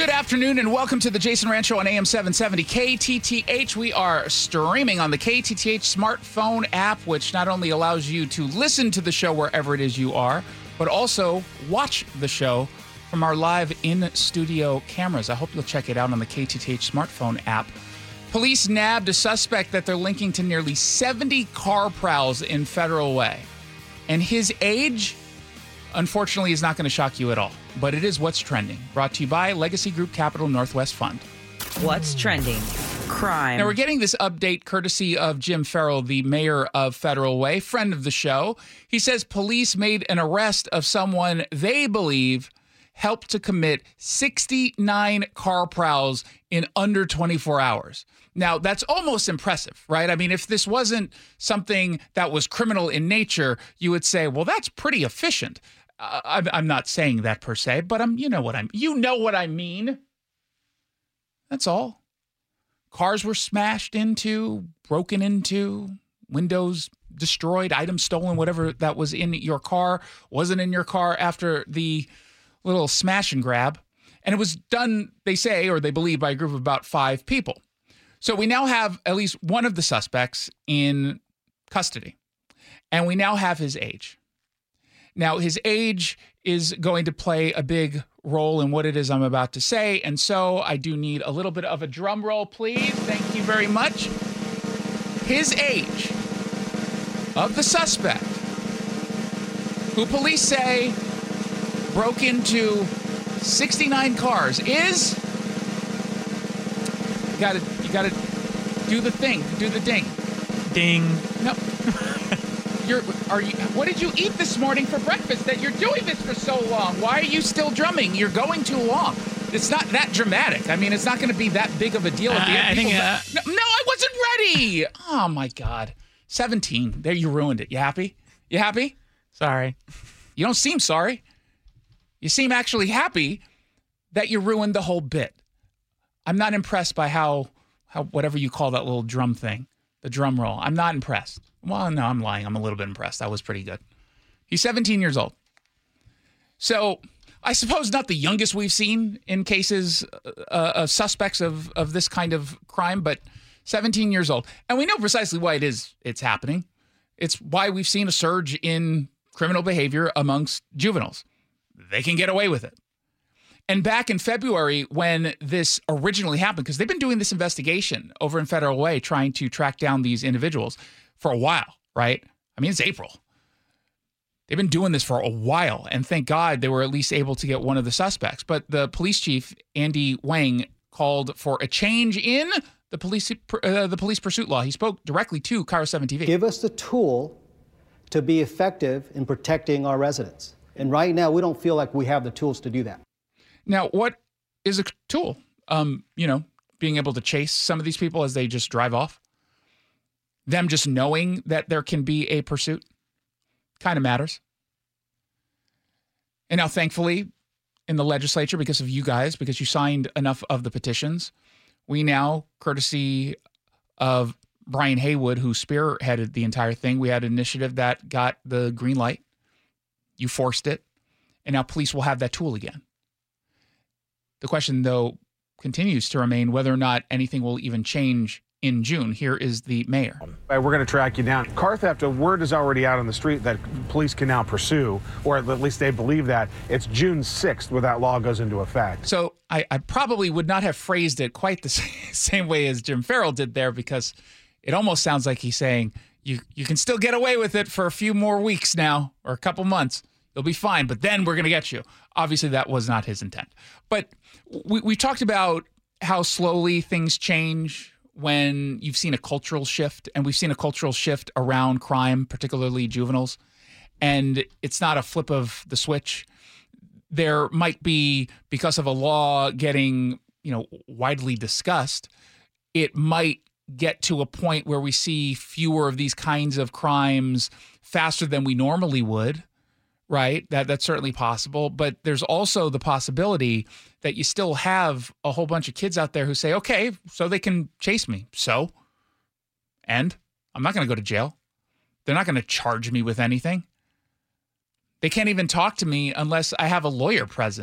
Good afternoon and welcome to the Jason Ranch Show on AM 770 KTTH. We are streaming on the KTTH smartphone app, which not only allows you to listen to the show wherever it is you are, but also watch the show from our live in-studio cameras. I hope you'll check it out on the KTTH smartphone app. Police nabbed a suspect that they're linking to nearly 70 car prowls in Federal Way. And his age, unfortunately, is not going to shock you at all. But it is What's Trending, brought to you by Legacy Group Capital Northwest Fund. What's trending? Crime. Now, we're getting this update courtesy of Jim Farrell, the mayor of Federal Way, friend of the show. He says police made an arrest of someone they believe helped to commit 69 car prowls in under 24 hours. Now, that's almost impressive, right? I mean, if this wasn't something that was criminal in nature, you would say, well, that's pretty efficient. I'm not saying that per se, but you know what I mean. That's all. Cars were smashed into, broken into, windows destroyed, items stolen, whatever that was in your car wasn't in your car after the little smash and grab. And it was done, they say, or they believe, by a group of about 5 people. So we now have at least one of the suspects in custody, and we now have his age. Now, his age is going to play a big role in what it is I'm about to say, and so I do need a little bit of a drum roll, please. Thank you very much. His age of the suspect, who police say broke into 69 cars, is... You gotta do the thing, do the ding. Ding. No. What did you eat this morning for breakfast that you're doing this for so long? Why are you still drumming? You're going too long. It's not that dramatic. I mean, it's not going to be that big of a deal at the end. No, I wasn't ready. Oh, my God. 17. There, you ruined it. You happy? You happy? Sorry. You don't seem sorry. You seem actually happy that you ruined the whole bit. I'm not impressed by how whatever you call that little drum thing, the drum roll. I'm not impressed. Well, no, I'm lying. I'm a little bit impressed. That was pretty good. He's 17 years old. So I suppose not the youngest we've seen in cases of suspects of this kind of crime, but 17 years old. And we know precisely why it's happening. It's why we've seen a surge in criminal behavior amongst juveniles. They can get away with it. And back in February, when this originally happened, because they've been doing this investigation over in Federal Way, trying to track down these individuals for a while, right? I mean, it's April. They've been doing this for a while, and thank God they were at least able to get one of the suspects. But the police chief, Andy Wang, called for a change in the police pursuit law. He spoke directly to KIRO 7 TV. Give us the tool to be effective in protecting our residents. And right now, we don't feel like we have the tools to do that. Now, what is a tool? Being able to chase some of these people as they just drive off. Them just knowing that there can be a pursuit kind of matters. And now, thankfully, in the legislature, because of you guys, because you signed enough of the petitions, we now, courtesy of Brian Haywood, who spearheaded the entire thing, we had an initiative that got the green light. You forced it. And now police will have that tool again. The question, though, continues to remain whether or not anything will even change in June. Here is the mayor. We're going to track you down. Car theft, a word is already out on the street that police can now pursue, or at least they believe that. It's June 6th where that law goes into effect. So I probably would not have phrased it quite the same way as Jim Farrell did there, because it almost sounds like he's saying you can still get away with it for a few more weeks now, or a couple months. You'll be fine, but then we're going to get you. Obviously, that was not his intent. But we talked about how slowly things change when you've seen a cultural shift, and we've seen a cultural shift around crime, particularly juveniles, and it's not a flip of the switch. There might be, because of a law getting, widely discussed, it might get to a point where we see fewer of these kinds of crimes faster than we normally would. Right? That's certainly possible. But there's also the possibility that you still have a whole bunch of kids out there who say, okay, so they can chase me. And I'm not going to go to jail. They're not going to charge me with anything. They can't even talk to me unless I have a lawyer present.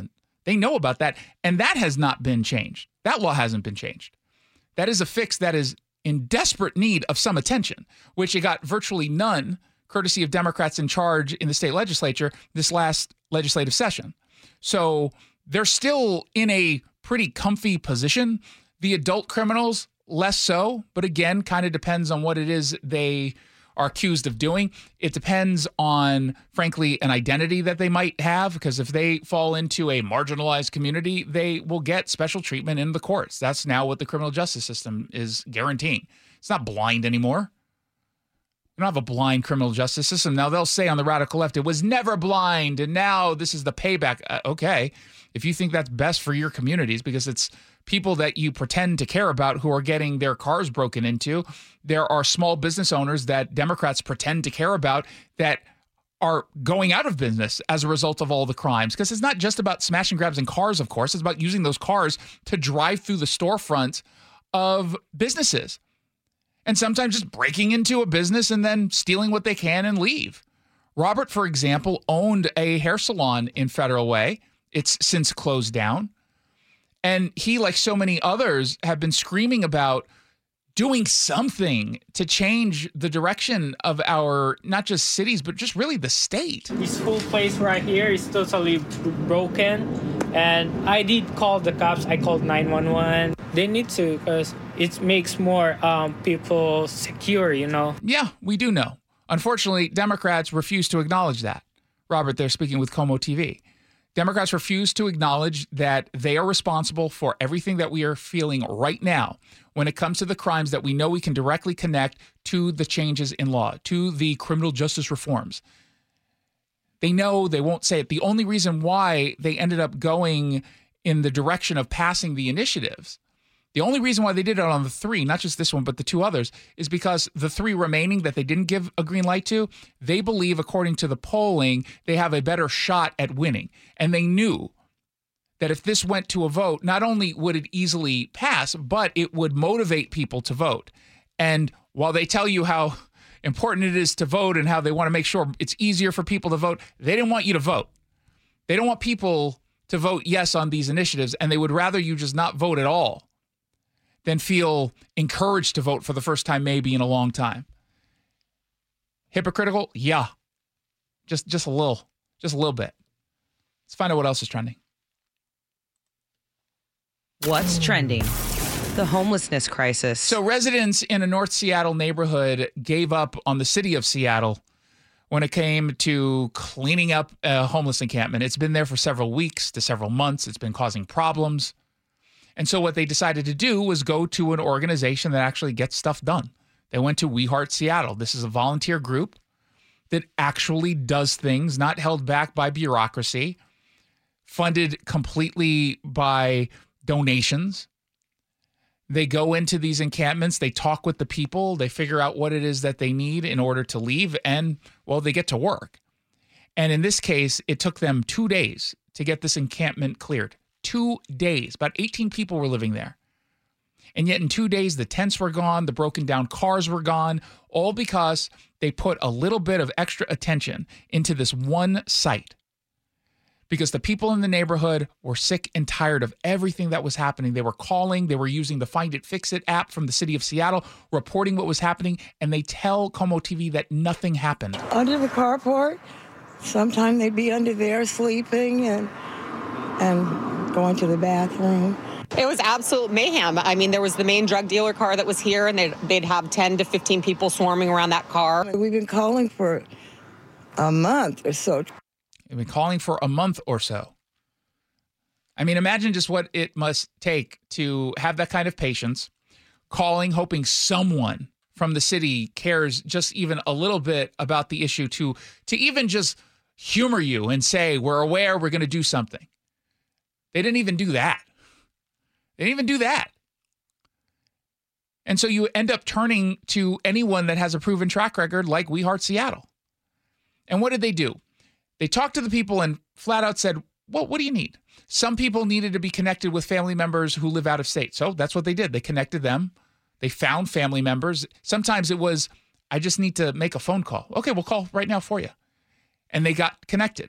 They know about that, and that has not been changed. That law hasn't been changed. That is a fix that is in desperate need of some attention, which it got virtually none, courtesy of Democrats in charge in the state legislature this last legislative session. So they're still in a pretty comfy position. The adult criminals, less so, but again, kind of depends on what it is they are accused of doing. It depends on, frankly, an identity that they might have, because if they fall into a marginalized community, they will get special treatment in the courts. That's now what the criminal justice system is guaranteeing. It's not blind anymore. We don't have a blind criminal justice system. Now, they'll say on the radical left, it was never blind, and now this is the payback. Okay, if you think that's best for your communities, because it's people that you pretend to care about who are getting their cars broken into. There are small business owners that Democrats pretend to care about that are going out of business as a result of all the crimes. Because it's not just about smash and grabs in cars, of course. It's about using those cars to drive through the storefront of businesses. And sometimes just breaking into a business and then stealing what they can and leave. Robert, for example, owned a hair salon in Federal Way. It's since closed down. And he, like so many others, have been screaming about doing something to change the direction of our, not just cities, but just really the state. This whole place right here is totally broken. And I did call the cops. I called 911. They need to, because it makes more people secure, you know? Yeah, we do know. Unfortunately, Democrats refuse to acknowledge that. Robert, they're speaking with Como TV. Democrats refuse to acknowledge that they are responsible for everything that we are feeling right now when it comes to the crimes that we know we can directly connect to the changes in law, to the criminal justice reforms. They know, they won't say it. The only reason why they ended up going in the direction of passing the initiatives, the only reason why they did it on the three, not just this one, but the two others, is because the three remaining that they didn't give a green light to, they believe, according to the polling, they have a better shot at winning. And they knew that if this went to a vote, not only would it easily pass, but it would motivate people to vote. And while they tell you how important it is to vote and how they want to make sure it's easier for people to vote, they didn't want you to vote. They don't want people to vote yes on these initiatives, and they would rather you just not vote at all than feel encouraged to vote for the first time maybe in a long time. Hypocritical? Yeah. Just a little bit. Let's find out what else is trending. What's trending? The homelessness crisis. So residents in a North Seattle neighborhood gave up on the city of Seattle when it came to cleaning up a homeless encampment. It's been there for several weeks to several months. It's been causing problems. And so what they decided to do was go to an organization that actually gets stuff done. They went to We Heart Seattle. This is a volunteer group that actually does things, not held back by bureaucracy, funded completely by donations. They go into these encampments, they talk with the people, they figure out what it is that they need in order to leave, and, well, they get to work. And in this case, it took them 2 days to get this encampment cleared. 2 days. About 18 people were living there. And yet in 2 days, the tents were gone, the broken down cars were gone, all because they put a little bit of extra attention into this one site. Because the people in the neighborhood were sick and tired of everything that was happening. They were calling, they were using the Find It, Fix It app from the city of Seattle, reporting what was happening, and they tell Como TV that nothing happened. Under the carport, sometime they'd be under there sleeping and going to the bathroom. It was absolute mayhem. I mean, there was the main drug dealer car that was here, and they'd have 10 to 15 people swarming around that car. We've been calling for a month or so. They've been calling for a month or so. I mean, imagine just what it must take to have that kind of patience, calling, hoping someone from the city cares just even a little bit about the issue, to even just humor you and say, we're aware, we're going to do something. They didn't even do that. They didn't even do that. And so you end up turning to anyone that has a proven track record like We Heart Seattle. And what did they do? They talked to the people and flat out said, well, what do you need? Some people needed to be connected with family members who live out of state. So that's what they did. They connected them. They found family members. Sometimes it was, I just need to make a phone call. Okay, we'll call right now for you. And they got connected.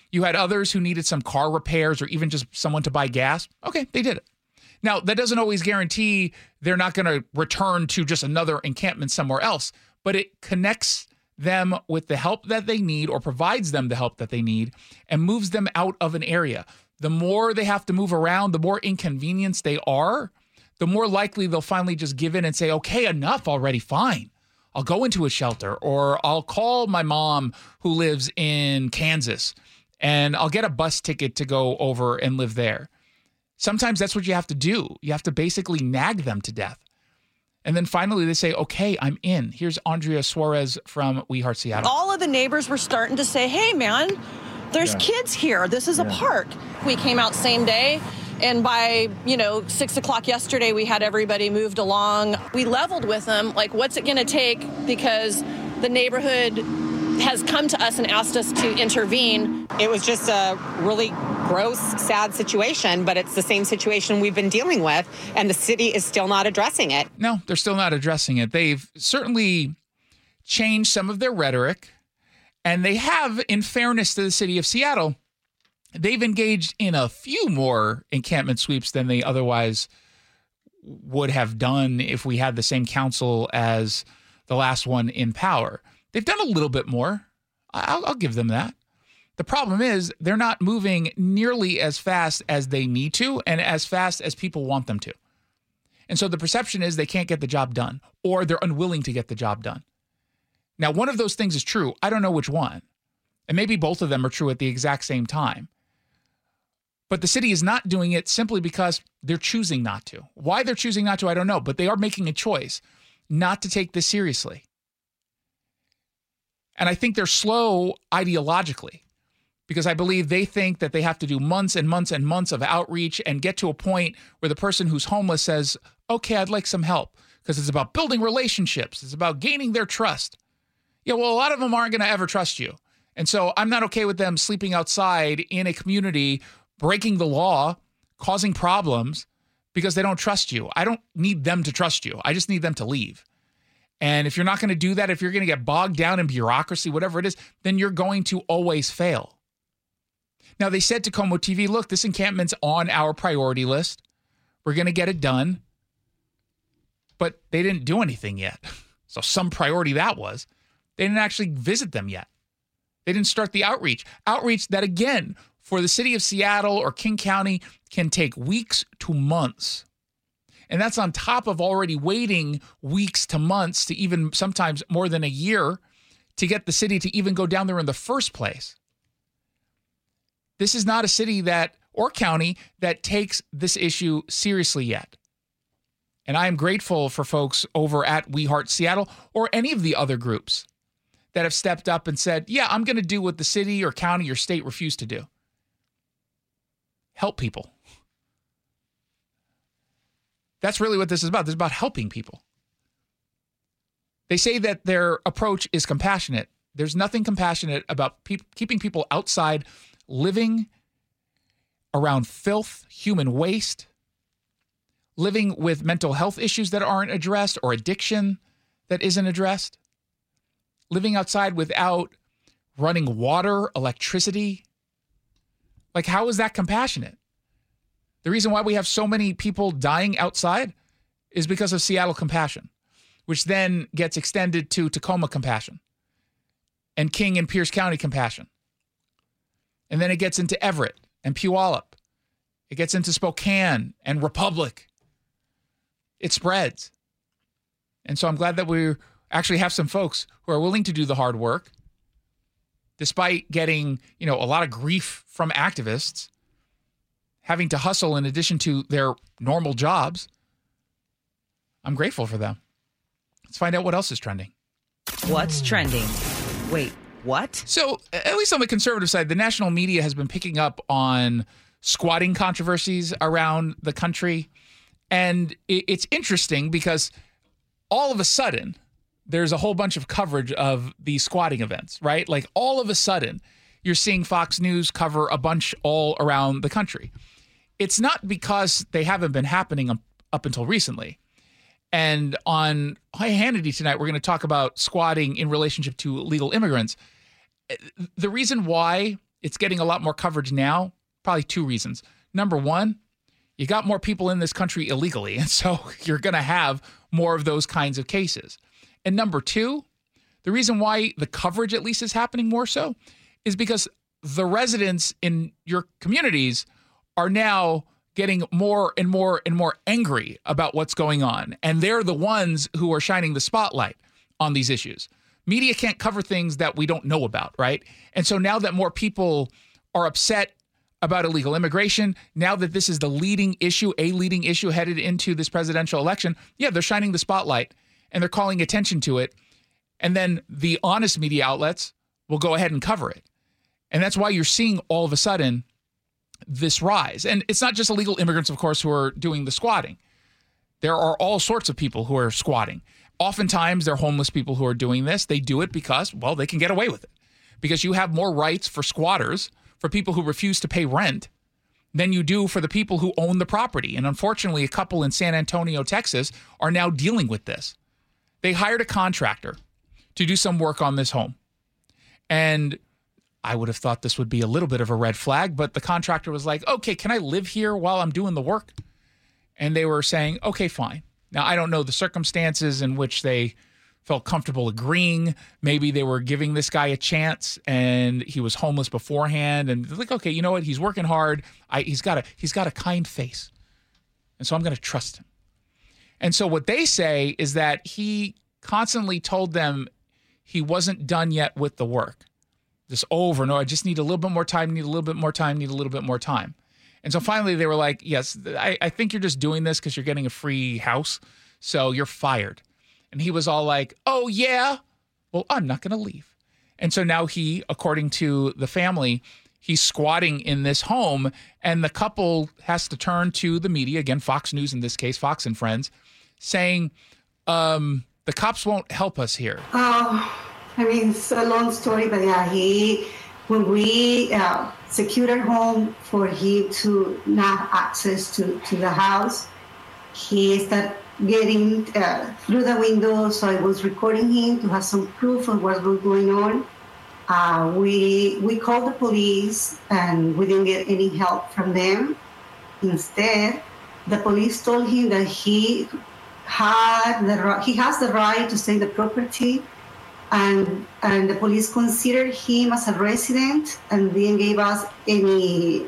You had others who needed some car repairs or even just someone to buy gas. Okay, they did it. Now, that doesn't always guarantee they're not going to return to just another encampment somewhere else, but it connects them with the help that they need or provides them the help that they need and moves them out of an area. The more they have to move around, the more inconvenienced they are, the more likely they'll finally just give in and say, okay, enough already, fine. I'll go into a shelter, or I'll call my mom who lives in Kansas and I'll get a bus ticket to go over and live there. Sometimes that's what you have to do. You have to basically nag them to death. And then finally they say, okay, I'm in. Here's Andrea Suarez from We Heart Seattle. All of the neighbors were starting to say, hey, man, there's kids here. This is a park. We came out same day. And by, 6 o'clock yesterday, we had everybody moved along. We leveled with them, like, what's it going to take? Because the neighborhood has come to us and asked us to intervene. It was just a really gross, sad situation, but it's the same situation we've been dealing with, and the city is still not addressing it. No, they're still not addressing it. They've certainly changed some of their rhetoric, and they have, in fairness to the city of Seattle, they've engaged in a few more encampment sweeps than they otherwise would have done if we had the same council as the last one in power. They've done a little bit more. I'll give them that. The problem is they're not moving nearly as fast as they need to and as fast as people want them to. And so the perception is they can't get the job done, or they're unwilling to get the job done. Now, one of those things is true. I don't know which one. And maybe both of them are true at the exact same time. But the city is not doing it simply because they're choosing not to. Why they're choosing not to, I don't know. But they are making a choice not to take this seriously. And I think they're slow ideologically, because I believe they think that they have to do months and months and months of outreach and get to a point where the person who's homeless says, okay, I'd like some help, because it's about building relationships. It's about gaining their trust. Yeah, well, a lot of them aren't going to ever trust you. And so I'm not okay with them sleeping outside in a community, breaking the law, causing problems because they don't trust you. I don't need them to trust you. I just need them to leave. And if you're not going to do that, if you're going to get bogged down in bureaucracy, whatever it is, then you're going to always fail. Now, they said to Como TV, look, this encampment's on our priority list. We're going to get it done. But they didn't do anything yet. So some priority that was. They didn't actually visit them yet. They didn't start the outreach. Outreach that, again, for the city of Seattle or King County can take weeks to months. And that's on top of already waiting weeks to months to even sometimes more than a year to get the city to even go down there in the first place. This is not a city that, or county, that takes this issue seriously yet. And I am grateful for folks over at We Heart Seattle or any of the other groups that have stepped up and said, yeah, I'm going to do what the city or county or state refused to do. Help people. That's really what this is about. This is about helping people. They say that their approach is compassionate. There's nothing compassionate about keeping people outside, living around filth, human waste, living with mental health issues that aren't addressed or addiction that isn't addressed, living outside without running water, electricity. Like, how is that compassionate? The reason why we have so many people dying outside is because of Seattle compassion, which then gets extended to Tacoma compassion and King and Pierce County compassion. And then it gets into Everett and Puyallup. It gets into Spokane and Republic. It spreads. And so I'm glad that we actually have some folks who are willing to do the hard work, despite getting, a lot of grief from activists, having to hustle in addition to their normal jobs. I'm grateful for them. Let's find out what else is trending. What's trending? Wait, what? So, at least on the conservative side, the national media has been picking up on squatting controversies around the country. And it's interesting because all of a sudden, there's a whole bunch of coverage of these squatting events, right? Like all of a sudden, you're seeing Fox News cover a bunch all around the country. It's not because they haven't been happening up until recently. And on Hannity tonight, we're going to talk about squatting in relationship to illegal immigrants. The reason why it's getting a lot more coverage now? Probably two reasons. Number one, you got more people in this country illegally, and so you're going to have more of those kinds of cases. And number two, the reason why the coverage at least is happening more so is because the residents in your communities are now getting more and more and more angry about what's going on. And they're the ones who are shining the spotlight on these issues. Media can't cover things that we don't know about, right? And so now that more people are upset about illegal immigration, now that this is the leading issue headed into this presidential election, yeah, they're shining the spotlight and they're calling attention to it. And then the honest media outlets will go ahead and cover it. And that's why you're seeing all of a sudden this rise. And it's not just illegal immigrants, of course, who are doing the squatting. There are all sorts of people who are squatting. Oftentimes, they're homeless people who are doing this. They do it because, well, they can get away with it. Because you have more rights for squatters, for people who refuse to pay rent, than you do for the people who own the property. And unfortunately, a couple in San Antonio, Texas, are now dealing with this. They hired a contractor to do some work on this home. And I would have thought this would be a little bit of a red flag, but the contractor was like, okay, can I live here while I'm doing the work? And they were saying, okay, fine. Now, I don't know the circumstances in which they felt comfortable agreeing. Maybe they were giving this guy a chance and he was homeless beforehand. And they're like, okay, you know what? He's working hard. He's got a kind face. And so I'm going to trust him. And so what they say is that he constantly told them he wasn't done yet with the work. Just over and over, I just need a little bit more time, need a little bit more time, need a little bit more time. And so finally they were like, yes, I think you're just doing this because you're getting a free house, so you're fired. And he was all like, oh, yeah? Well, I'm not going to leave. And so now he, according to the family, he's squatting in this home, and the couple has to turn to the media, again, Fox News in this case, Fox and Friends, saying, the cops won't help us here. I mean, it's a long story, but yeah, when we secured our home for him to not have access to the house, he started getting through the window, so I was recording him to have some proof of what was going on. We called the police, and we didn't get any help from them. Instead, the police told him that he has the right to stay the property, and the police considered him as a resident and didn't give us any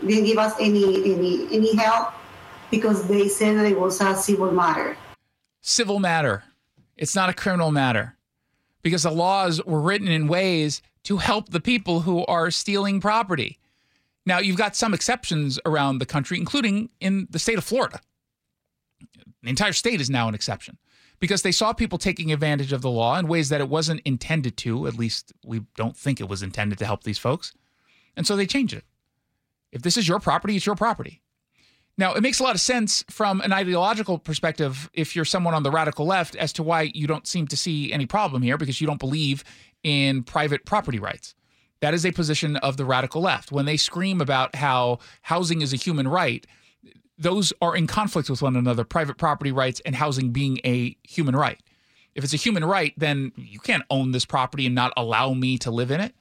help because they said that it was a civil matter. Civil matter. It's not a criminal matter because the laws were written in ways to help the people who are stealing property. Now, you've got some exceptions around the country, including in the state of Florida. The entire state is now an exception because they saw people taking advantage of the law in ways that it wasn't intended to. At least we don't think it was intended to help these folks. And so they changed it. If this is your property, it's your property. Now, it makes a lot of sense from an ideological perspective if you're someone on the radical left as to why you don't seem to see any problem here because you don't believe in private property rights. That is a position of the radical left. When they scream about how housing is a human right, those are in conflict with one another, private property rights and housing being a human right. If it's a human right, then you can't own this property and not allow me to live in it.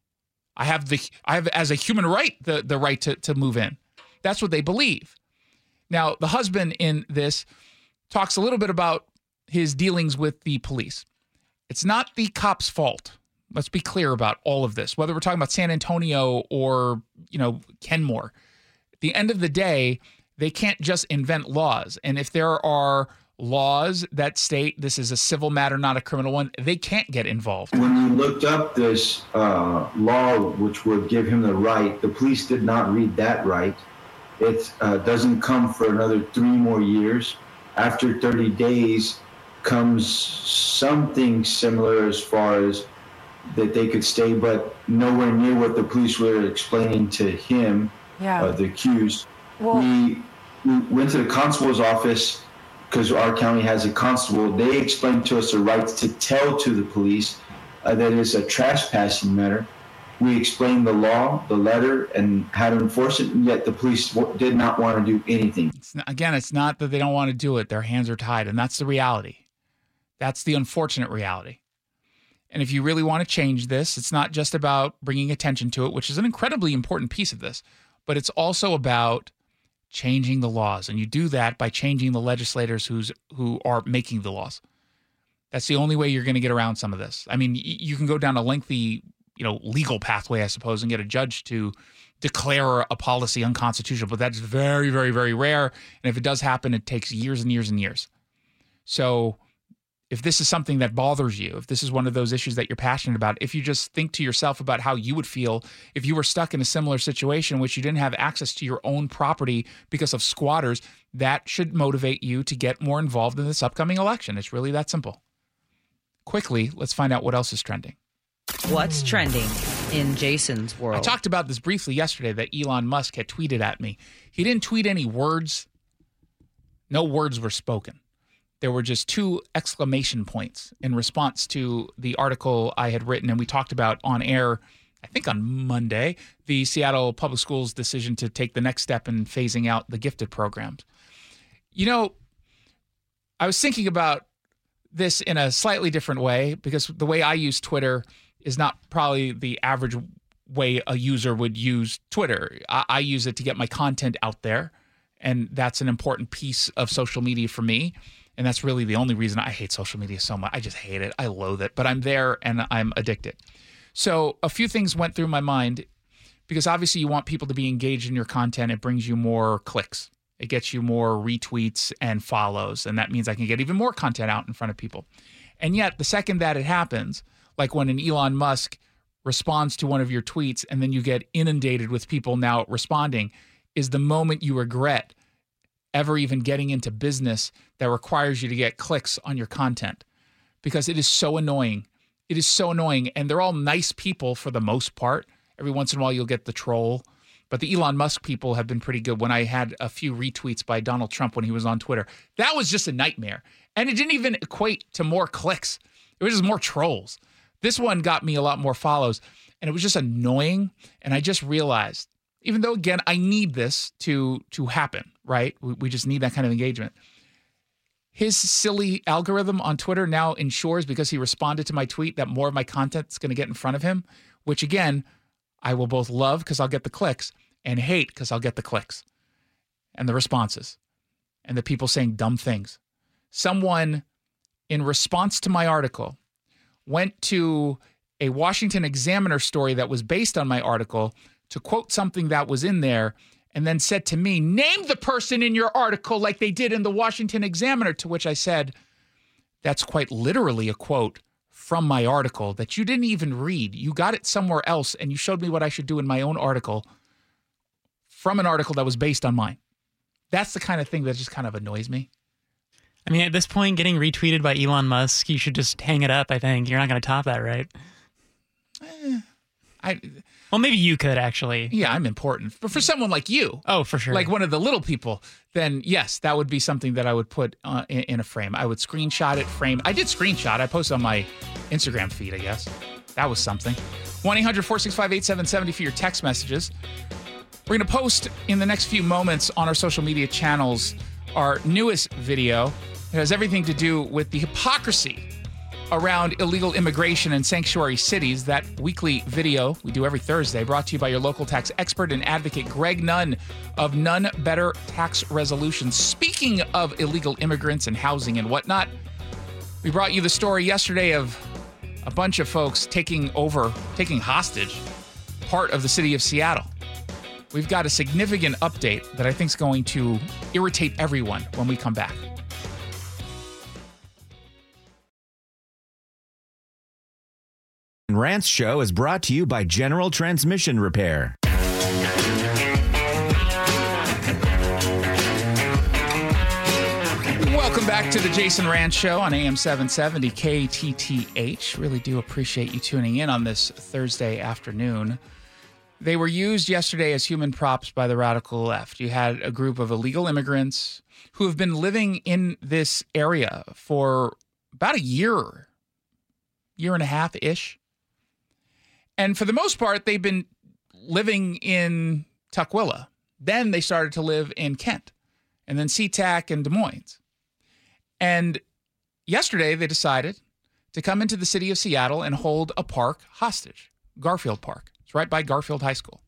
I have as a human right the right to move in. That's what they believe. Now, the husband in this talks a little bit about his dealings with the police. It's not the cops' fault. Let's be clear about all of this, whether we're talking about San Antonio or, Kenmore. At the end of the day, they can't just invent laws. And if there are laws that state this is a civil matter, not a criminal one, they can't get involved. When you looked up this law, which would give him the right, the police did not read that right. It doesn't come for another 3 more years. After 30 days comes something similar as far as that they could stay, but nowhere near what the police were explaining to him, the accused. Well, we went to the constable's office because our county has a constable. They explained to us the rights to tell to the police that it's a trespassing matter. We explained the law, the letter, and how to enforce it, and yet the police did not want to do anything. It's not that they don't want to do it. Their hands are tied, and that's the reality. That's the unfortunate reality. And if you really want to change this, it's not just about bringing attention to it, which is an incredibly important piece of this, but it's also about changing the laws. And you do that by changing the legislators who are making the laws. That's the only way you're going to get around some of this. I mean, you can go down a lengthy, legal pathway, I suppose, and get a judge to declare a policy unconstitutional, but that's very, very, very rare. And if it does happen, it takes years and years and years. So if this is something that bothers you, if this is one of those issues that you're passionate about, if you just think to yourself about how you would feel if you were stuck in a similar situation in which you didn't have access to your own property because of squatters, that should motivate you to get more involved in this upcoming election. It's really that simple. Quickly, let's find out what else is trending. What's trending in Jason's world? I talked about this briefly yesterday that Elon Musk had tweeted at me. He didn't tweet any words. No words were spoken. There were just 2 exclamation points in response to the article I had written, and we talked about on air, I think on Monday, the Seattle Public Schools decision to take the next step in phasing out the gifted programs. I was thinking about this in a slightly different way because the way I use Twitter is not probably the average way a user would use Twitter. I use it to get my content out there, and that's an important piece of social media for me. And that's really the only reason I hate social media so much. I just hate it. I loathe it. But I'm there and I'm addicted. So a few things went through my mind because obviously you want people to be engaged in your content. It brings you more clicks. It gets you more retweets and follows. And that means I can get even more content out in front of people. And yet the second that it happens, like when an Elon Musk responds to one of your tweets and then you get inundated with people now responding, is the moment you regret ever even getting into business that requires you to get clicks on your content, because it is so annoying. It is so annoying. And they're all nice people for the most part. Every once in a while you'll get the troll, but the Elon Musk people have been pretty good. When I had a few retweets by Donald Trump when he was on Twitter, that was just a nightmare. And it didn't even equate to more clicks. It was just more trolls. This one got me a lot more follows, and it was just annoying. And I just realized, even though, again, I need this to happen, right? We just need that kind of engagement. His silly algorithm on Twitter now ensures, because he responded to my tweet, that more of my content is going to get in front of him, which, again, I will both love because I'll get the clicks and hate because I'll get the clicks and the responses and the people saying dumb things. Someone, in response to my article, went to a Washington Examiner story that was based on my article to quote something that was in there, and then said to me, name the person in your article like they did in the Washington Examiner, to which I said, that's quite literally a quote from my article that you didn't even read. You got it somewhere else, and you showed me what I should do in my own article from an article that was based on mine. That's the kind of thing that just kind of annoys me. I mean, at this point, getting retweeted by Elon Musk, you should just hang it up, I think. You're not going to top that, right? Well, maybe you could, actually. Yeah, I'm important. But for someone like you, oh, for sure, like one of the little people, then yes, that would be something that I would put in a frame. I would screenshot it, frame. I did screenshot. I posted on my Instagram feed, I guess. That was something. 1-800-465-8770 for your text messages. We're going to post in the next few moments on our social media channels our newest video. It has everything to do with the hypocrisy around illegal immigration in sanctuary cities. That weekly video we do every Thursday, brought to you by your local tax expert and advocate, Greg Nunn of Nunn Better Tax Resolution. Speaking of illegal immigrants and housing and whatnot, we brought you the story yesterday of a bunch of folks taking hostage part of the city of Seattle. We've got a significant update that I think is going to irritate everyone when we come back. Rant's Show is brought to you by General Transmission Repair. Welcome back to the Jason Rantz Show on AM 770 KTTH. Really do appreciate you tuning in on this Thursday afternoon. They were used yesterday as human props by the radical left. You had a group of illegal immigrants who have been living in this area for about a year and a half-ish. And for the most part, they've been living in Tukwila. Then they started to live in Kent, and then SeaTac and Des Moines. And yesterday they decided to come into the city of Seattle and hold a park hostage, Garfield Park. It's right by Garfield High School.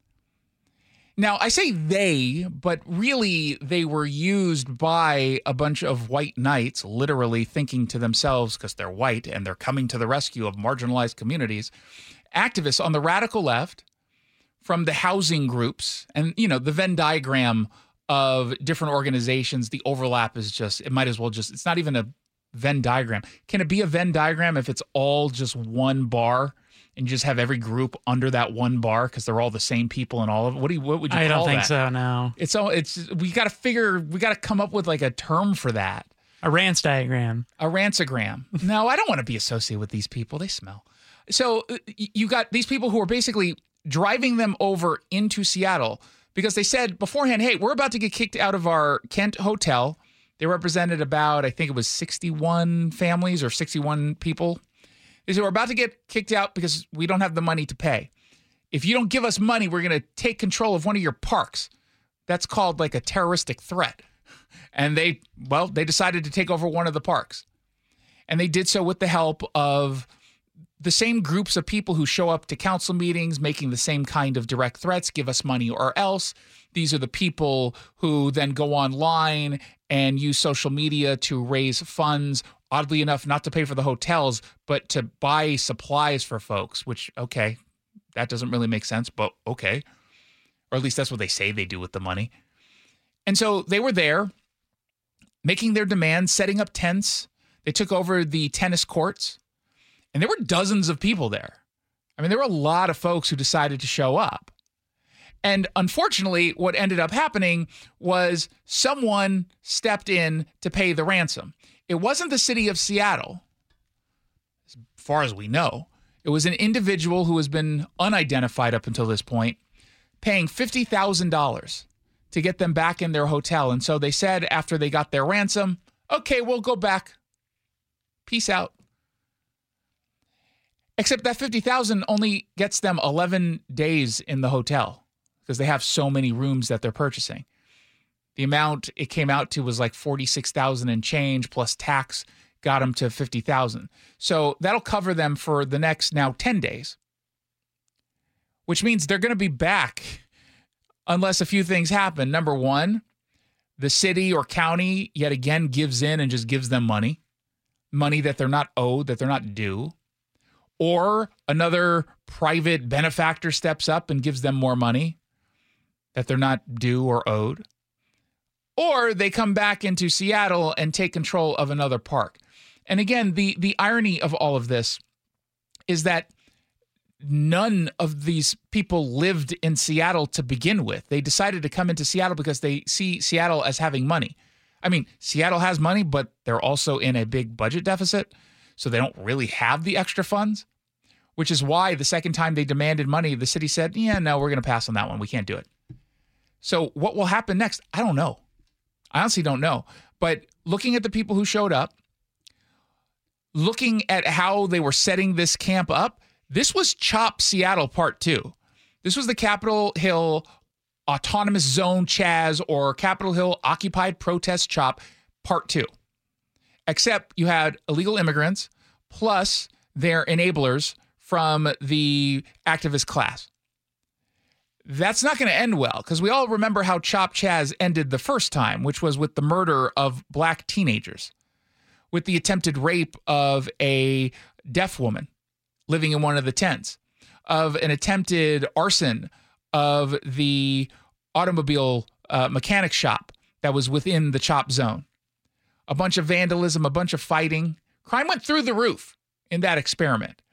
Now, I say they, but really they were used by a bunch of white knights, literally thinking to themselves, because they're white and they're coming to the rescue of marginalized communities, activists on the radical left from the housing groups. And, you know, the Venn diagram of different organizations, the overlap is just, it might as well just, it's not even a Venn diagram. Can it be a Venn diagram if it's all just one bar? And you just have every group under that one bar because they're all the same people and all of it. What would you call that? I don't think so, no. We got to come up with like a term for that. A rance diagram. A ranceogram. No, I don't want to be associated with these people. They smell. So you got these people who are basically driving them over into Seattle because they said beforehand, hey, we're about to get kicked out of our Kent hotel. They represented about, I think it was 61 families or 61 people. They said, we're about to get kicked out because we don't have the money to pay. If you don't give us money, we're going to take control of one of your parks. That's called like a terroristic threat. And they decided to take over one of the parks. And they did so with the help of the same groups of people who show up to council meetings, making the same kind of direct threats, give us money or else. These are the people who then go online and use social media to raise funds, oddly enough, not to pay for the hotels, but to buy supplies for folks, which, okay, that doesn't really make sense, but okay. Or at least that's what they say they do with the money. And so they were there making their demands, setting up tents. They took over the tennis courts, and there were dozens of people there. I mean, there were a lot of folks who decided to show up. And unfortunately, what ended up happening was someone stepped in to pay the ransom. It wasn't the city of Seattle, as far as we know. It was an individual who has been unidentified up until this point, paying $50,000 to get them back in their hotel. And so they said after they got their ransom, okay, we'll go back. Peace out. Except that $50,000 only gets them 11 days in the hotel because they have so many rooms that they're purchasing. The amount it came out to was like $46,000 and change plus tax got them to $50,000. So that'll cover them for the next now 10 days, which means they're going to be back unless a few things happen. Number one, the city or county yet again gives in and just gives them money that they're not owed, that they're not due. Or another private benefactor steps up and gives them more money that they're not due or owed. Or they come back into Seattle and take control of another park. And again, the irony of all of this is that none of these people lived in Seattle to begin with. They decided to come into Seattle because they see Seattle as having money. I mean, Seattle has money, but they're also in a big budget deficit, so they don't really have the extra funds, which is why the second time they demanded money, the city said, yeah, no, we're going to pass on that one. We can't do it. So what will happen next? I don't know. I honestly don't know. But looking at the people who showed up, looking at how they were setting this camp up, this was CHOP Seattle Part 2. This was the Capitol Hill Autonomous Zone Chaz or Capitol Hill Occupied Protest CHOP Part 2. Except you had illegal immigrants plus their enablers from the activist class. That's not going to end well because we all remember how CHOP Chaz ended the first time, which was with the murder of black teenagers, with the attempted rape of a deaf woman living in one of the tents, of an attempted arson of the automobile mechanic shop that was within the CHOP zone. A bunch of vandalism, a bunch of fighting. Crime went through the roof in that experiment.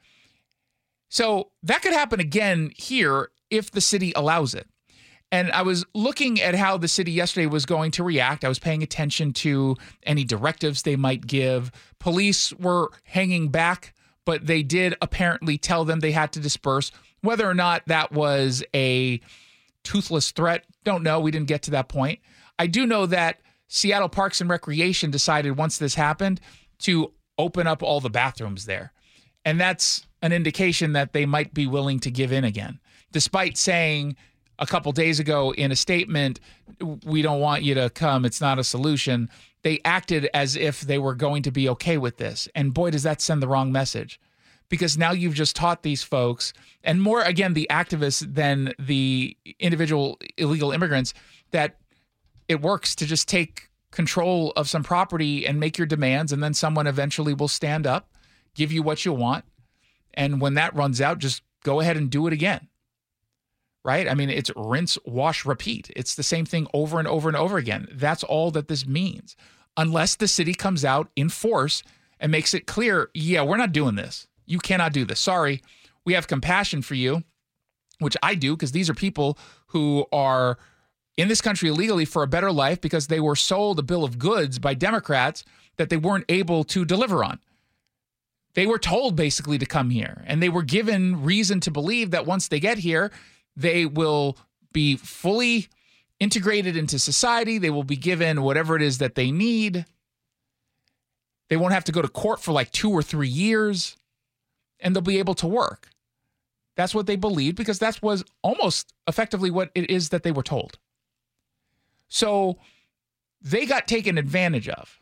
So that could happen again here if the city allows it. And I was looking at how the city yesterday was going to react. I was paying attention to any directives they might give. Police were hanging back, but they did apparently tell them they had to disperse. Whether or not that was a toothless threat, don't know. We didn't get to that point. I do know that Seattle Parks and Recreation decided once this happened to open up all the bathrooms there. And that's an indication that they might be willing to give in again, despite saying a couple days ago in a statement, we don't want you to come. It's not a solution. they acted as if they were going to be okay with this. And boy, does that send the wrong message. Because now you've just taught these folks, and more, again, the activists than the individual illegal immigrants, that it works to just take control of some property and make your demands, and then someone eventually will stand up, give you what you want, and when that runs out, just go ahead and do it again. Right? I mean, it's rinse, wash, repeat. It's the same thing over and over and over again. That's all that this means. Unless the city comes out in force and makes it clear, yeah, we're not doing this. You cannot do this. Sorry. We have compassion for you, which I do, because these are people who are in this country illegally for a better life because they were sold a bill of goods by Democrats that they weren't able to deliver on. They were told basically to come here, and they were given reason to believe that once they get here, they will be fully integrated into society. They will be given whatever it is that they need. They won't have to go to court for like 2 or 3 years, and they'll be able to work. That's what they believed, because that was almost effectively what it is that they were told. So they got taken advantage of.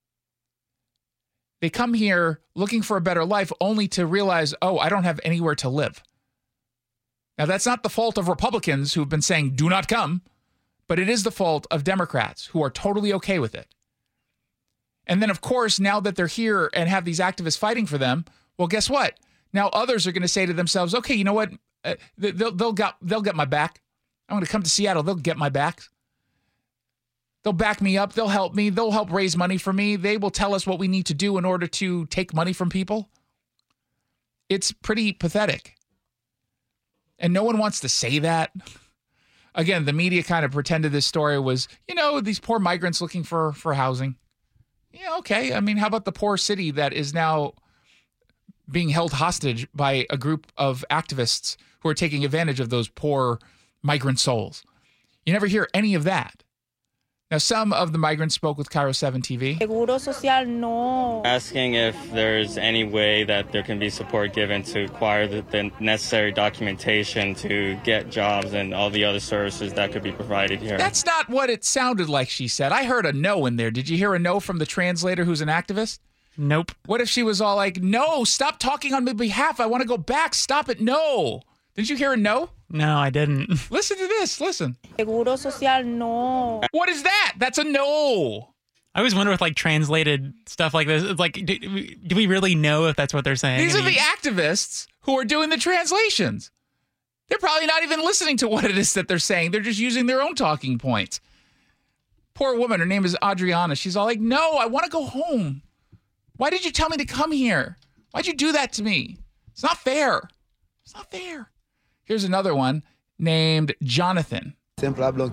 They come here looking for a better life only to realize, oh, I don't have anywhere to live. Now, that's not the fault of Republicans who've been saying, do not come, but it is the fault of Democrats who are totally okay with it. And then, of course, now that they're here and have these activists fighting for them, well, guess what? Now others are going to say to themselves, okay, you know what? They'll get my back. I'm going to come to Seattle. They'll get my back. They'll back me up. They'll help me. They'll help raise money for me. They will tell us what we need to do in order to take money from people. It's pretty pathetic. And no one wants to say that. Again, the media kind of pretended this story was, these poor migrants looking for housing. Yeah, okay. I mean, how about the poor city that is now being held hostage by a group of activists who are taking advantage of those poor migrant souls? You never hear any of that. Now, some of the migrants spoke with Cairo 7 TV. Seguro Social, no. Asking if there's any way that there can be support given to acquire the necessary documentation to get jobs and all the other services that could be provided here. That's not what it sounded like she said. I heard a no in there. Did you hear a no from the translator who's an activist? Nope. What if she was all like, no, stop talking on my behalf. I want to go back. Stop it. No. Did you hear a no? No, I didn't. Listen to this. Listen. Seguro Social, no. What is that? That's a no. I always wonder with translated stuff like this, it's like, do we really know if that's what they're saying? These are the activists who are doing the translations. They're probably not even listening to what it is that they're saying. They're just using their own talking points. Poor woman. Her name is Adriana. She's all like, no, I want to go home. Why did you tell me to come here? Why'd you do that to me? It's not fair. It's not fair. Here's another one named Jonathan. They spent a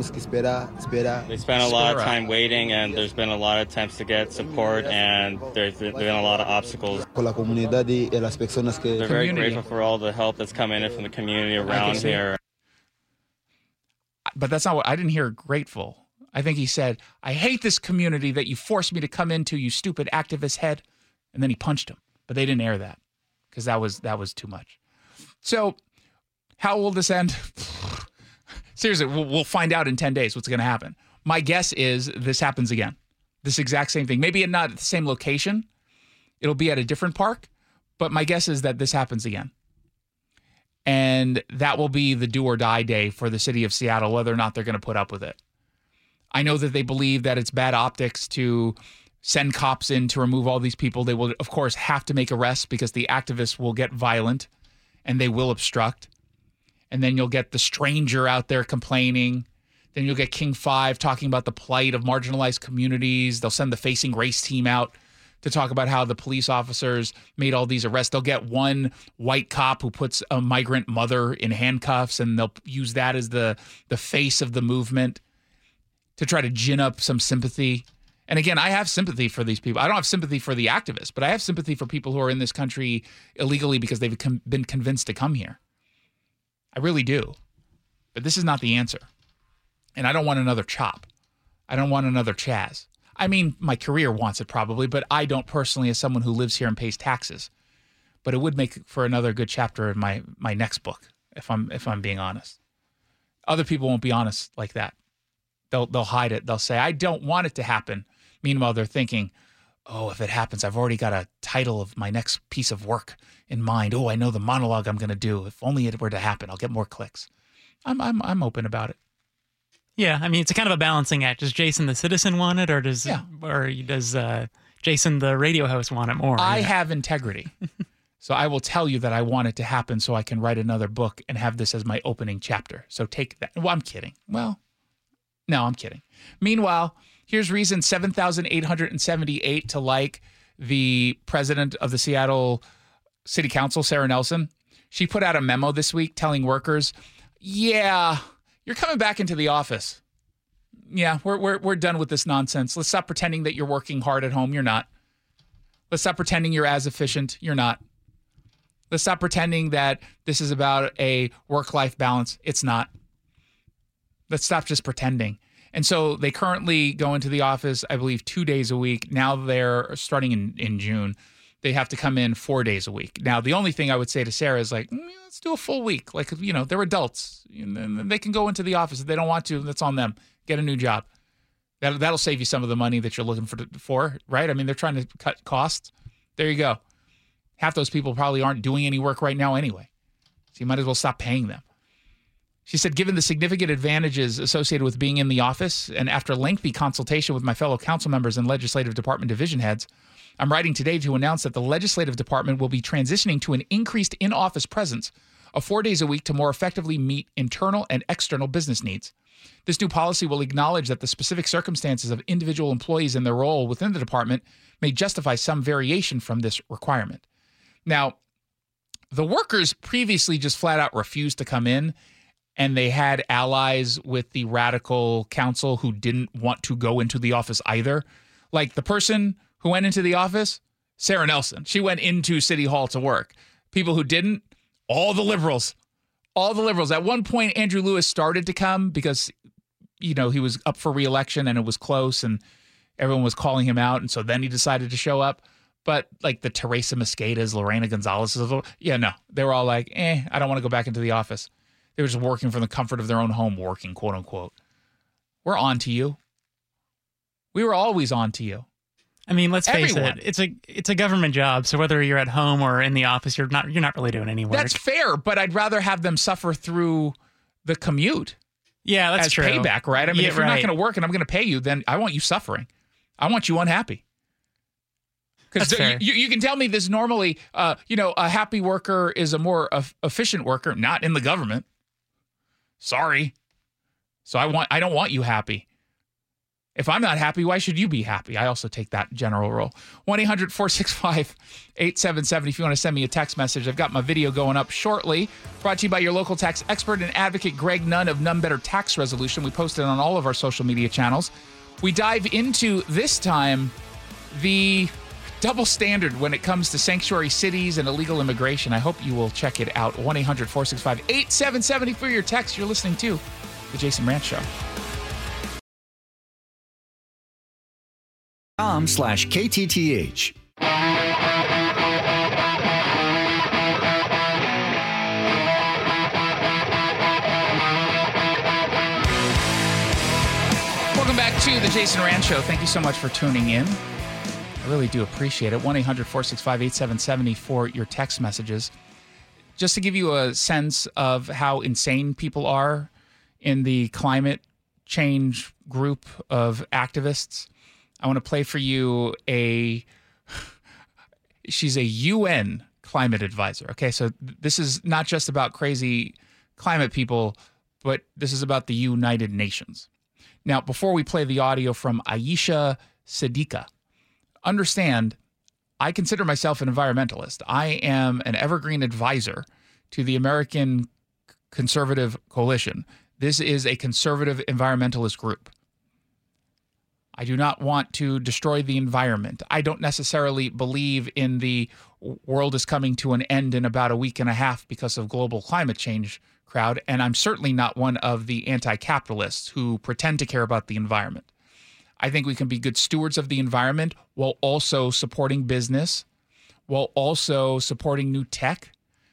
lot of time waiting, and there's been a lot of attempts to get support, and there's been a lot of obstacles. They're very grateful for all the help that's come in from the community around here. But that's not what I didn't hear. Grateful. I think he said, I hate this community that you forced me to come into, you stupid activist head. And then he punched him. But they didn't air that because that was too much. So how will this end? Seriously, we'll find out in 10 days what's going to happen. My guess is this happens again. This exact same thing. Maybe not at the same location. It'll be at a different park. But my guess is that this happens again. And that will be the do or die day for the city of Seattle, whether or not they're going to put up with it. I know that they believe that it's bad optics to send cops in to remove all these people. They will, of course, have to make arrests because the activists will get violent and they will obstruct. And then you'll get the stranger out there complaining. Then you'll get King 5 talking about the plight of marginalized communities. They'll send the Facing Race team out to talk about how the police officers made all these arrests. They'll get one white cop who puts a migrant mother in handcuffs, and they'll use that as the face of the movement to try to gin up some sympathy. And again, I have sympathy for these people. I don't have sympathy for the activists, but I have sympathy for people who are in this country illegally because they've been convinced to come here. I really do. But this is not the answer. And I don't want another CHOP. I don't want another Chaz. I mean, my career wants it probably, but I don't personally as someone who lives here and pays taxes. But it would make for another good chapter in my next book, if I'm being honest. Other people won't be honest like that. They'll hide it. They'll say, I don't want it to happen Meanwhile, they're thinking, oh, if it happens, I've already got a title of my next piece of work in mind. Oh, I know the monologue I'm going to do. If only it were to happen, I'll get more clicks. I'm open about it. Yeah, I mean, it's a kind of a balancing act. Does Jason the citizen want it, or does Jason the radio host want it more? I have integrity. So I will tell you that I want it to happen so I can write another book and have this as my opening chapter. So take that. Well, I'm kidding. Well, no, I'm kidding. Meanwhile, here's reason 7,878 to like the president of the Seattle City Council, Sarah Nelson. She put out a memo this week telling workers, yeah, you're coming back into the office. Yeah, we're done with this nonsense. Let's stop pretending that you're working hard at home. You're not. Let's stop pretending you're as efficient. You're not. Let's stop pretending that this is about a work-life balance. It's not. Let's stop just pretending. And so they currently go into the office, I believe, 2 days a week. Now they're starting in June. They have to come in 4 days a week. Now, the only thing I would say to Sarah is like, let's do a full week. Like, they're adults. And they can go into the office. If they don't want to, that's on them. Get a new job. That'll save you some of the money that you're looking for, right? I mean, they're trying to cut costs. There you go. Half those people probably aren't doing any work right now anyway. So you might as well stop paying them. She said, given the significant advantages associated with being in the office, and after lengthy consultation with my fellow council members and legislative department division heads, I'm writing today to announce that the legislative department will be transitioning to an increased in-office presence of 4 days a week to more effectively meet internal and external business needs. This new policy will acknowledge that the specific circumstances of individual employees and their role within the department may justify some variation from this requirement. Now, the workers previously just flat out refused to come in, and they had allies with the radical council who didn't want to go into the office either. Like the person who went into the office, Sarah Nelson, she went into City Hall to work. People who didn't, all the liberals. All the liberals. At one point, Andrew Lewis started to come because, he was up for re-election and it was close and everyone was calling him out. And so then he decided to show up. But like the Teresa Mosquedas, Lorena Gonzalez's, they were all like, I don't want to go back into the office. They were just working from the comfort of their own home, working, quote unquote. We're on to you. We were always on to you. I mean, let's face Everyone. it. It's a government job, so whether you're at home or in the office, you're not really doing any work. That's fair, but I'd rather have them suffer through the commute. Yeah, that's as true. Payback, right? I mean, if you're not going to work and I'm going to pay you, then I want you suffering. I want you unhappy. Because you can tell me this normally. A happy worker is a more efficient worker, not in the government. Sorry. So I don't want you happy. If I'm not happy, why should you be happy? I also take that general rule. 1-800-465-8770 if you want to send me a text message. I've got my video going up shortly. Brought to you by your local tax expert and advocate, Greg Nunn of None Better Tax Resolution. We post it on all of our social media channels. We dive into, this time, the double standard when it comes to sanctuary cities and illegal immigration. I hope you will check it out. 1-800-465-8770 for your text. You're listening to The Jason Ranch Show. .com/KTTH. Welcome back to The Jason Ranch Show. Thank you so much for tuning in. I really do appreciate it. 1-800-465-8770 for your text messages. Just to give you a sense of how insane people are in the climate change group of activists, I want to play for you she's a UN climate advisor. Okay, so this is not just about crazy climate people, but this is about the United Nations. Now, before we play the audio from Aisha Siddiqa, understand, I consider myself an environmentalist. I am an evergreen advisor to the American Conservative Coalition. This is a conservative environmentalist group. I do not want to destroy the environment. I don't necessarily believe in the world is coming to an end in about a week and a half because of global climate change crowd, and I'm certainly not one of the anti-capitalists who pretend to care about the environment. I think we can be good stewards of the environment while also supporting business, while also supporting new tech.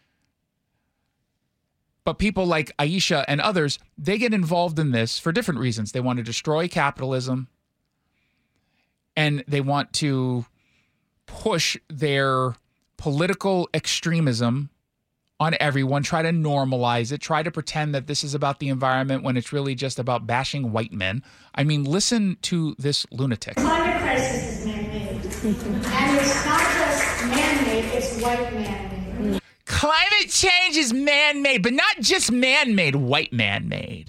But people like Aisha and others, they get involved in this for different reasons. They want to destroy capitalism. and they want to push their political extremism on everyone, try to normalize it, try to pretend that this is about the environment when it's really just about bashing white men. I mean, listen to this lunatic. Climate crisis is man-made. And it's not just man-made, it's white man-made. Climate change is man-made, but not just man-made, white man-made.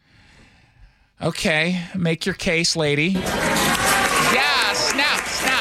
Okay, make your case, lady. Yeah, snap.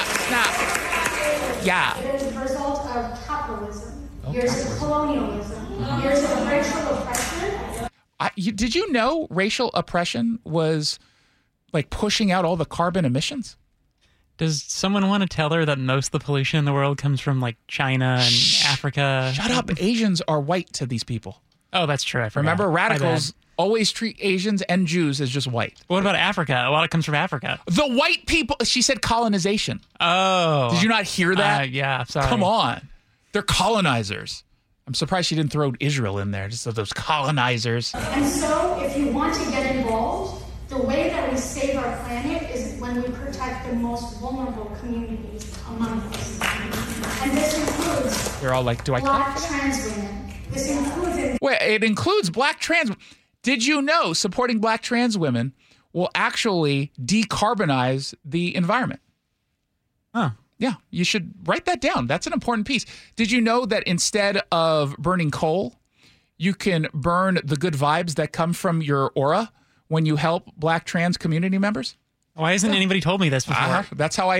Yeah. It is a result of capitalism. Years of colonialism. Years of racial oppression. Did you know racial oppression was like pushing out all the carbon emissions? Does someone want to tell her that most of the pollution in the world comes from like China and Africa? Shut up. Asians are white to these people. Oh, that's true. I forgot. Remember, radicals always treat Asians and Jews as just white. What about Africa? A lot comes from Africa. The white people, she said colonization. Oh. Did you not hear that? Yeah, sorry. Come on. They're colonizers. I'm surprised she didn't throw Israel in there, just those colonizers. And so, if you want to get involved, the way that we save our planet is when we protect the most vulnerable communities among us. And this includes They're all like, do I Black trans women. This includes... Wait, it includes Black trans. Did you know supporting Black trans women will actually decarbonize the environment? Huh. Yeah, you should write that down. That's an important piece. Did you know that instead of burning coal, you can burn the good vibes that come from your aura when you help Black trans community members? Why hasn't anybody told me this before? That's how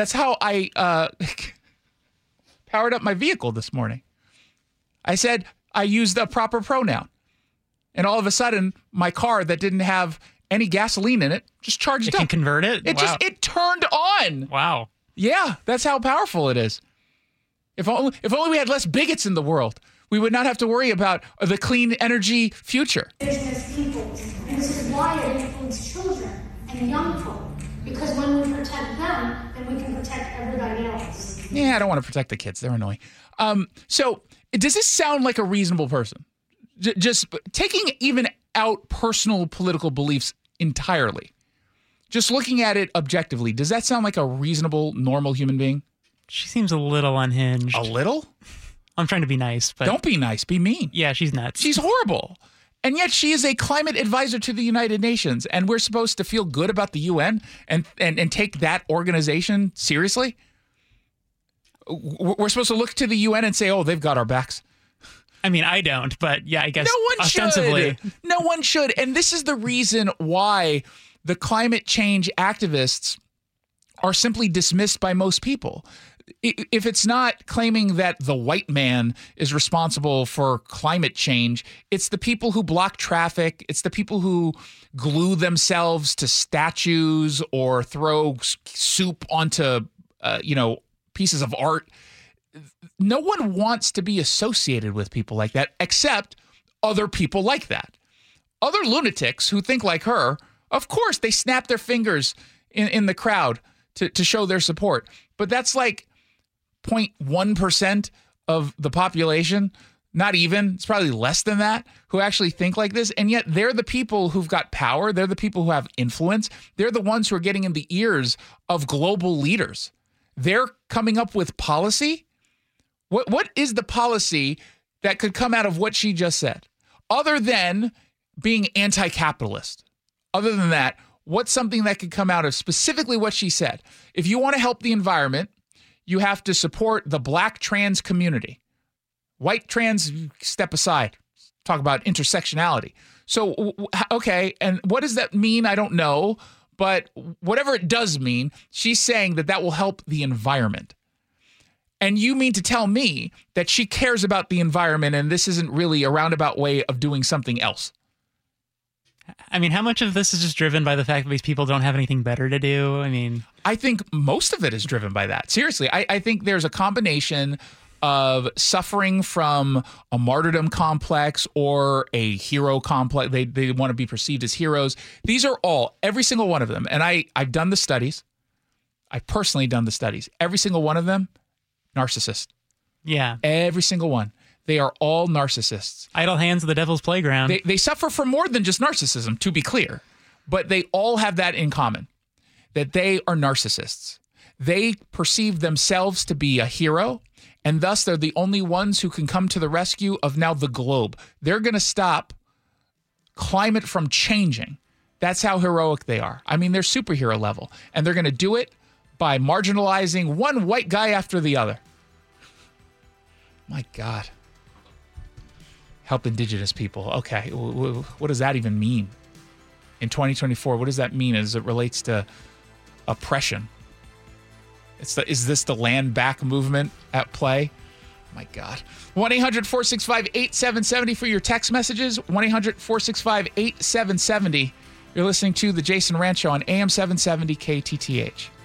I powered up my vehicle this morning. I said I used a proper pronoun. And all of a sudden, my car that didn't have any gasoline in it just charged up. It can convert it? It turned on. Wow. Yeah, that's how powerful it is. If only we had less bigots in the world, we would not have to worry about the clean energy future. Indigenous peoples, and this is why it includes children and young folk, because when we protect them, then we can protect everybody else. Yeah, I don't want to protect the kids. They're annoying. So does this sound like a reasonable person? Just taking even out personal political beliefs entirely, just looking at it objectively, does that sound like a reasonable, normal human being? She seems a little unhinged. A little? I'm trying to be nice, but... Don't be nice. Be mean. Yeah, she's nuts. She's horrible. And yet she is a climate advisor to the United Nations, and we're supposed to feel good about the UN and take that organization seriously? We're supposed to look to the UN and say, oh, they've got our backs. I mean, I don't, but yeah, I guess no one ostensibly. Should. No one should. And this is the reason why the climate change activists are simply dismissed by most people. If it's not claiming that the white man is responsible for climate change, it's the people who block traffic. It's the people who glue themselves to statues or throw soup onto, pieces of art. No one wants to be associated with people like that, except other people like that. Other lunatics who think like her, of course, they snap their fingers in the crowd to show their support. But that's like 0.1% of the population, not even. It's probably less than that, who actually think like this. And yet they're the people who've got power. They're the people who have influence. They're the ones who are getting in the ears of global leaders. They're coming up with policy. What is the policy that could come out of what she just said? Other than being anti-capitalist. Other than that, what's something that could come out of specifically what she said? If you want to help the environment, you have to support the Black trans community. White trans, step aside. Talk about intersectionality. So, okay, and what does that mean? I don't know. But whatever it does mean, she's saying that will help the environment. And you mean to tell me that she cares about the environment and this isn't really a roundabout way of doing something else? I mean, how much of this is just driven by the fact that these people don't have anything better to do? I mean, I think most of it is driven by that. Seriously, I think there's a combination of suffering from a martyrdom complex or a hero complex. They want to be perceived as heroes. These are every single one of them. And I've done the studies. I've personally done the studies. Every single one of them, narcissist. Yeah. Every single one. They are all narcissists. Idle hands of the devil's playground. They suffer from more than just narcissism, to be clear. But they all have that in common. that they are narcissists. They perceive themselves to be a hero, and thus they're the only ones who can come to the rescue of now the globe. They're going to stop climate from changing. That's how heroic they are. I mean, they're superhero level, and they're going to do it by marginalizing one white guy after the other. My God. Help indigenous people. Okay, what does that even mean? In 2024, what does that mean as it relates to oppression? Is this the land back movement at play? My God. 1-800-465-8770 for your text messages. 1-800-465-8770. You're listening to The Jason Rant Show on AM 770 KTTH.